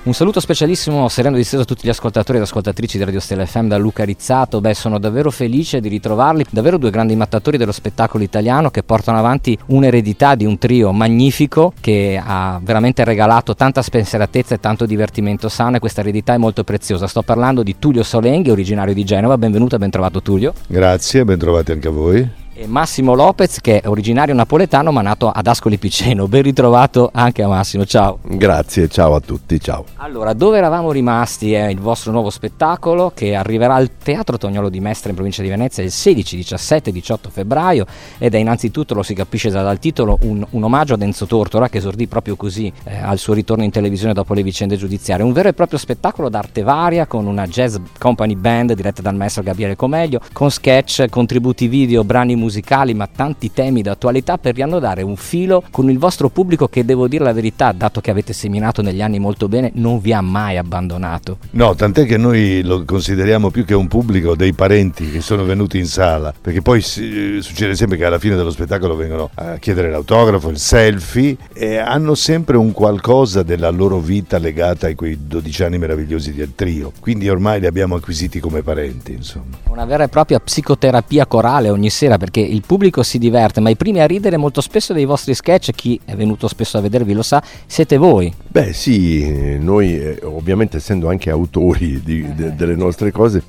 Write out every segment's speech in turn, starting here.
Un saluto specialissimo, sereno disteso a tutti gli ascoltatori ed ascoltatrici di Radio Stella FM da Luca Rizzato. Sono davvero felice di ritrovarli, davvero due grandi mattatori dello spettacolo italiano che portano avanti un'eredità di un trio magnifico che ha veramente regalato tanta spensieratezza e tanto divertimento sano, e questa eredità è molto preziosa. Sto parlando di Tullio Solenghi, originario di Genova. Benvenuto e ben trovato Tullio. Grazie, ben trovati anche a voi. E Massimo Lopez, che è originario napoletano ma nato ad Ascoli Piceno. Ben ritrovato anche a Massimo, ciao. Grazie, ciao a tutti, ciao. Allora, dove eravamo rimasti è il vostro nuovo spettacolo che arriverà al Teatro Tognolo di Mestre in provincia di Venezia il 16, 17 e 18 febbraio ed è innanzitutto, lo si capisce già dal titolo, un omaggio ad Enzo Tortora, che esordì proprio così al suo ritorno in televisione dopo le vicende giudiziarie. Un vero e proprio spettacolo d'arte varia con una jazz company band diretta dal maestro Gabriele Comeglio, con sketch, contributi video, brani musicali, ma tanti temi d'attualità per riannodare un filo con il vostro pubblico che, devo dire la verità, dato che avete seminato negli anni molto bene, non vi ha mai abbandonato. No, tant'è che noi lo consideriamo più che un pubblico dei parenti che sono venuti in sala, perché poi succede sempre che alla fine dello spettacolo vengono a chiedere l'autografo, il selfie, e hanno sempre un qualcosa della loro vita legata a quei 12 anni meravigliosi del trio, quindi ormai li abbiamo acquisiti come parenti, insomma. Una vera e propria psicoterapia corale ogni sera, perché il pubblico si diverte, ma i primi a ridere molto spesso dei vostri sketch, chi è venuto spesso a vedervi lo sa, siete voi. Beh sì, noi ovviamente essendo anche autori delle nostre cose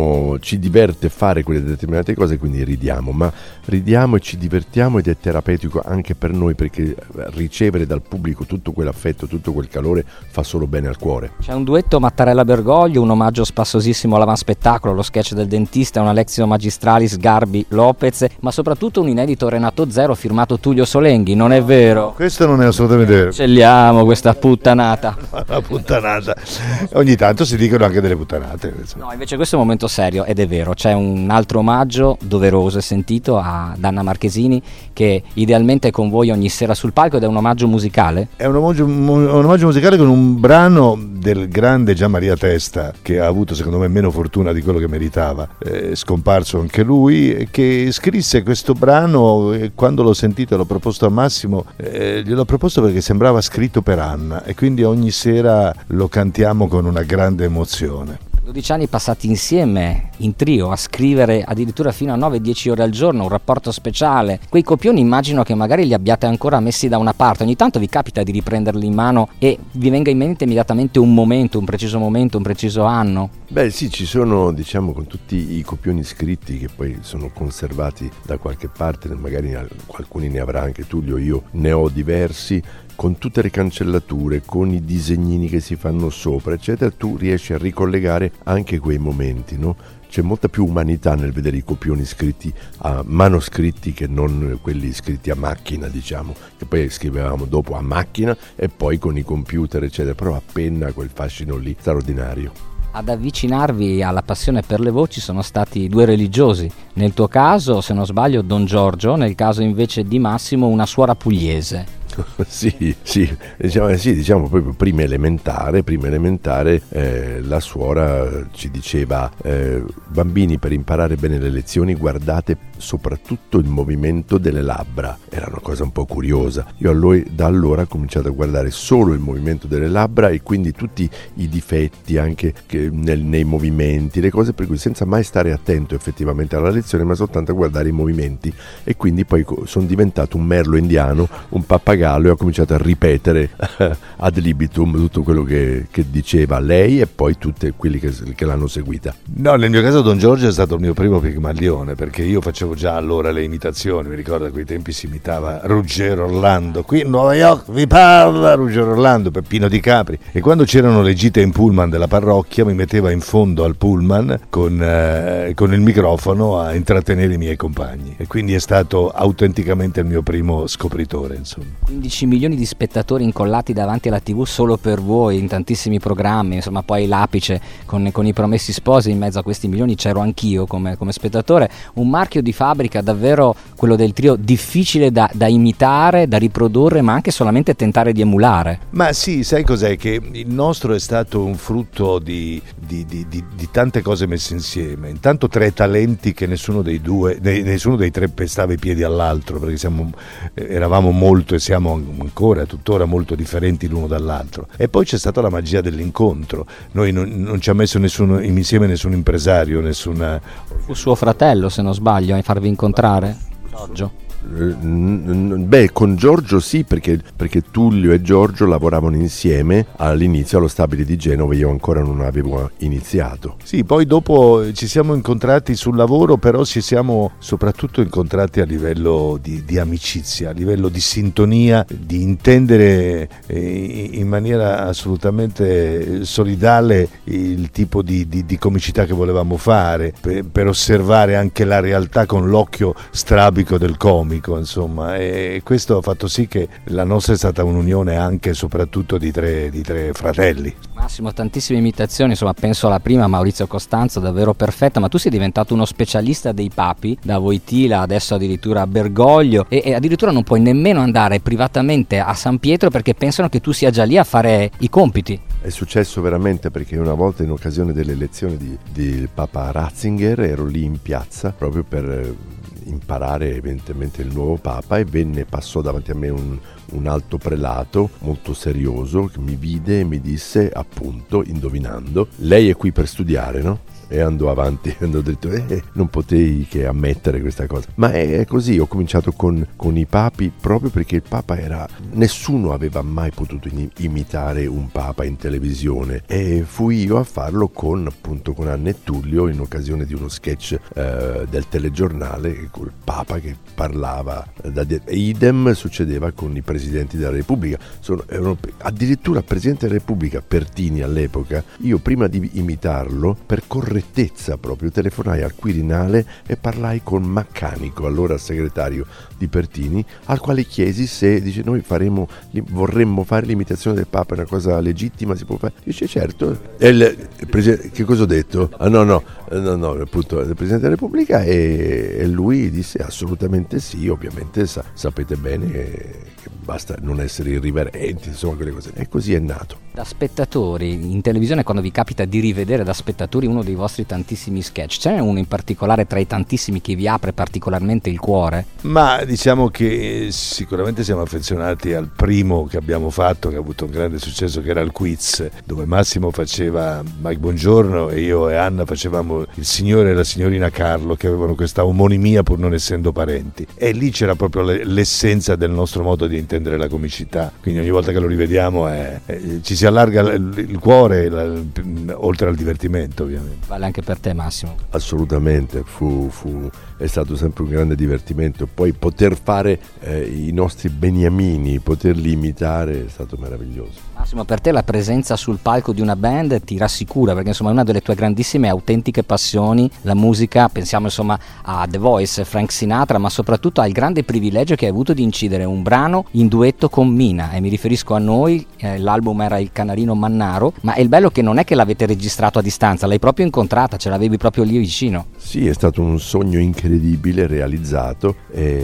ci diverte fare quelle determinate cose, quindi ridiamo e ci divertiamo, ed è terapeutico anche per noi, perché ricevere dal pubblico tutto quell'affetto, tutto quel calore fa solo bene al cuore. C'è un duetto Mattarella Bergoglio, un omaggio spassosissimo all'avanspettacolo, lo sketch del dentista, una lezione magistralis Garbi Lopez, ma soprattutto un inedito Renato Zero firmato Tullio Solenghi, non è vero? Questo non è assolutamente vero. Scegliamo questa puttanata. Una puttanata. Ogni tanto si dicono anche delle puttanate. No, invece questo è un momento serio ed è vero. C'è un altro omaggio doveroso e sentito ad Anna Marchesini, che idealmente è con voi ogni sera sul palco, ed è un omaggio musicale? È un omaggio musicale con un brano del grande Gian Maria Testa, che ha avuto secondo me meno fortuna di quello che meritava, scomparso anche lui, che scrisse questo brano, e quando l'ho sentito e l'ho proposto a Massimo, gliel'ho proposto perché sembrava scritto per Anna, e quindi ogni sera lo cantiamo con una grande emozione. 12 anni passati insieme in trio a scrivere addirittura fino a 9-10 ore al giorno, un rapporto speciale. Quei copioni immagino che magari li abbiate ancora messi da una parte, ogni tanto vi capita di riprenderli in mano e vi venga in mente immediatamente un momento, un preciso anno? Beh sì, ci sono, diciamo, con tutti i copioni scritti che poi sono conservati da qualche parte, magari alcuni ne avrà anche Tullio, io ne ho diversi, con tutte le cancellature, con i disegnini che si fanno sopra, eccetera, tu riesci a ricollegare anche quei momenti, no? C'è molta più umanità nel vedere i copioni scritti manoscritti che non quelli scritti a macchina, diciamo, che poi scrivevamo dopo a macchina e poi con i computer, eccetera, però a penna, quel fascino lì straordinario. Ad avvicinarvi alla passione per le voci sono stati due religiosi, nel tuo caso, se non sbaglio, Don Giorgio, nel caso invece di Massimo una suora pugliese. Sì, diciamo proprio prima elementare la suora ci diceva: bambini, per imparare bene le lezioni guardate soprattutto il movimento delle labbra. Era una cosa un po' curiosa. Io da allora ho cominciato a guardare solo il movimento delle labbra e quindi tutti i difetti anche nei movimenti, le cose, per cui senza mai stare attento effettivamente alla lezione, ma soltanto a guardare i movimenti, e quindi poi sono diventato un merlo indiano, un pappagallo, e ho cominciato a ripetere ad libitum tutto quello che diceva lei e poi tutti quelli che l'hanno seguita. No, nel mio caso Don Giorgio è stato il mio primo Pigmalione, perché io facevo già allora le imitazioni, mi ricordo a quei tempi si imitava Ruggero Orlando, qui in Nuova York vi parla Ruggero Orlando, Peppino Di Capri, e quando c'erano le gite in pullman della parrocchia mi metteva in fondo al pullman con il microfono a intrattenere i miei compagni, e quindi è stato autenticamente il mio primo scopritore, insomma. 15 milioni di spettatori incollati davanti alla TV solo per voi, in tantissimi programmi, insomma, poi l'apice con i Promessi Sposi, in mezzo a questi milioni c'ero anch'io come spettatore, un marchio di fabbrica davvero, quello del trio, difficile da imitare, da riprodurre, ma anche solamente tentare di emulare. Ma sì, sai cos'è? Che il nostro è stato un frutto di tante cose messe insieme. Intanto tre talenti che nessuno dei tre pestava i piedi all'altro, perché eravamo molto e siamo siamo ancora tuttora molto differenti l'uno dall'altro. E poi c'è stata la magia dell'incontro. Noi non ci ha messo insieme nessun impresario, nessuna... Fu suo fratello, se non sbaglio, a farvi incontrare, Giorgio. Beh, con Giorgio sì, perché Tullio e Giorgio lavoravano insieme all'inizio allo Stabile di Genova. Io ancora non avevo iniziato. Sì, poi dopo ci siamo incontrati sul lavoro, però ci siamo soprattutto incontrati a livello di amicizia, a livello di sintonia, di intendere in maniera assolutamente solidale il tipo di comicità che volevamo fare, per osservare anche la realtà con l'occhio strabico del comico, insomma, e questo ha fatto sì che la nostra è stata un'unione anche e soprattutto di tre fratelli. Massimo, tantissime imitazioni, insomma, penso alla prima, Maurizio Costanzo, davvero perfetta, ma tu sei diventato uno specialista dei papi, da Wojtyla adesso addirittura a Bergoglio, e addirittura non puoi nemmeno andare privatamente a San Pietro perché pensano che tu sia già lì a fare i compiti. È successo veramente, perché una volta, in occasione delle elezioni di Papa Ratzinger, ero lì in piazza proprio per imparare evidentemente il nuovo Papa, e passò davanti a me un alto prelato molto serioso che mi vide e mi disse, appunto, indovinando: lei è qui per studiare, no? E andò avanti, e ho detto non potei che ammettere questa cosa. Ma è così, ho cominciato con i papi proprio perché il Papa nessuno aveva mai potuto imitare un Papa in televisione, e fui io a farlo con Anna e Tullio in occasione di uno sketch del telegiornale col Papa che parlava. Idem succedeva con i presidenti della Repubblica. Addirittura il Presidente della Repubblica Pertini all'epoca, io prima di imitarlo, per correttezza proprio, telefonai al Quirinale e parlai con Maccanico, allora segretario di Pertini, al quale chiesi se, dice, noi vorremmo fare l'imitazione del Papa, è una cosa legittima, si può fare? Dice certo. Che cosa ho detto? No, appunto il Presidente della Repubblica, e lui disse assolutamente sì, ovviamente sapete bene che basta non essere irriverenti, insomma, quelle cose. E così è nato. Da spettatori in televisione, quando vi capita di rivedere da spettatori uno dei vostri tantissimi sketch, ce n'è uno in particolare tra i tantissimi che vi apre particolarmente il cuore? Ma diciamo che sicuramente siamo affezionati al primo che abbiamo fatto, che ha avuto un grande successo, che era il quiz, dove Massimo faceva Mike Bongiorno e io e Anna facevamo il signore e la signorina Carlo, che avevano questa omonimia pur non essendo parenti, e lì c'era proprio l'essenza del nostro modo di intendere la comicità, quindi ogni volta che lo rivediamo ci si allarga il cuore, oltre al divertimento, ovviamente. Vale anche per te, Massimo? Assolutamente, è stato sempre un grande divertimento. Poi poter fare i nostri beniamini, poterli imitare, è stato meraviglioso. Massimo, per te la presenza sul palco di una band ti rassicura, perché insomma è una delle tue grandissime e autentiche passioni, la musica. Pensiamo insomma a The Voice, Frank Sinatra, ma soprattutto al grande privilegio che hai avuto di incidere un brano in duetto con Mina, e mi riferisco a Noi, l'album era Il Canarino Mannaro, ma è il bello che non è che l'avete registrato a distanza, l'hai proprio incontrata, ce l'avevi proprio lì vicino. Sì, è stato un sogno incredibile realizzato,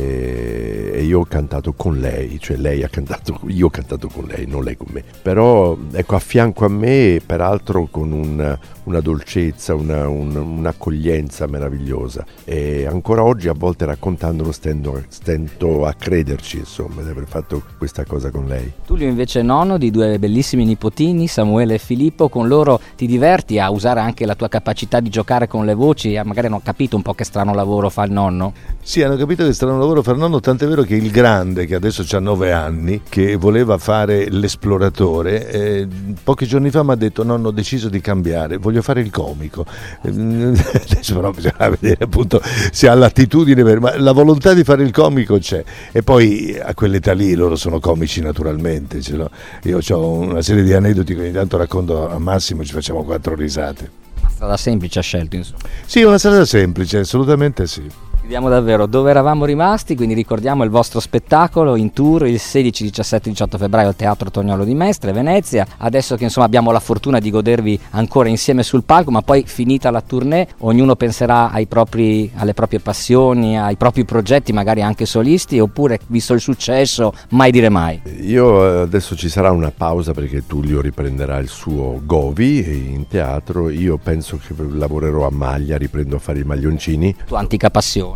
e io ho cantato con lei, cioè lei ha cantato, io ho cantato con lei, non lei con me. Però ecco, a fianco a me, peraltro con una dolcezza, un'accoglienza meravigliosa, e ancora oggi a volte raccontandolo stento a crederci, insomma, di aver fatto questa cosa con lei. Tullio invece è nonno di due bellissimi nipotini, Samuele e Filippo. Con loro ti diverti a usare anche la tua capacità di giocare con le voci? Magari hanno capito un po' che strano lavoro fa il nonno? Sì, hanno capito che strano lavoro fa il nonno, tant'è vero che il grande, che adesso ha 9 anni, che voleva fare l'esploratore, pochi giorni fa mi ha detto: nonno, ho deciso di cambiare, voglio fare il comico. Adesso però bisogna vedere appunto se ha l'attitudine, ma la volontà di fare il comico c'è. E poi a quell'età lì loro sono comici naturalmente. Io ho una serie di aneddoti che ogni tanto racconto a Massimo, ci facciamo 4 risate. Una strada semplice ha scelto, insomma. Sì, una strada semplice, assolutamente sì. Vediamo davvero dove eravamo rimasti, quindi ricordiamo il vostro spettacolo in tour il 16, 17 e 18 febbraio al Teatro Tognolo di Mestre, Venezia. Adesso che insomma abbiamo la fortuna di godervi ancora insieme sul palco, ma poi finita la tournée ognuno penserà alle proprie passioni, ai propri progetti, magari anche solisti, oppure, visto il successo, mai dire mai. Io adesso ci sarà una pausa perché Tullio riprenderà il suo Govi in teatro. Io penso che lavorerò a maglia, riprendo a fare i maglioncini. Tua antica passione.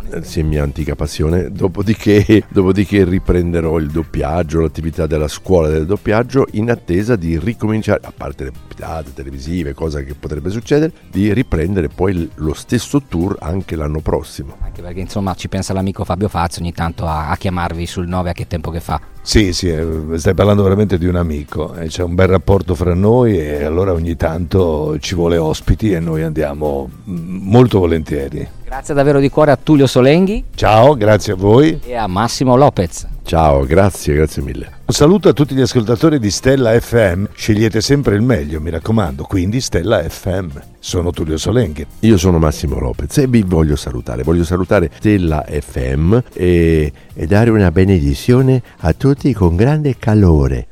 passione. Sì, mia antica passione. Dopodiché riprenderò il doppiaggio, l'attività della scuola del doppiaggio, in attesa di ricominciare, a parte le puntate televisive, cosa che potrebbe succedere, di riprendere poi lo stesso tour anche l'anno prossimo. Anche perché insomma ci pensa l'amico Fabio Fazio ogni tanto a chiamarvi sul 9 a che tempo che fa. Sì, stai parlando veramente di un amico, c'è un bel rapporto fra noi e allora ogni tanto ci vuole ospiti e noi andiamo molto volentieri. Grazie davvero di cuore a Tullio Solenghi. Ciao, grazie a voi. E a Massimo Lopez. Ciao, grazie mille. Un saluto a tutti gli ascoltatori di Stella FM, scegliete sempre il meglio, mi raccomando, quindi Stella FM. Sono Tullio Solenghi. Io sono Massimo Lopez e vi voglio salutare Stella FM e dare una benedizione a tutti con grande calore.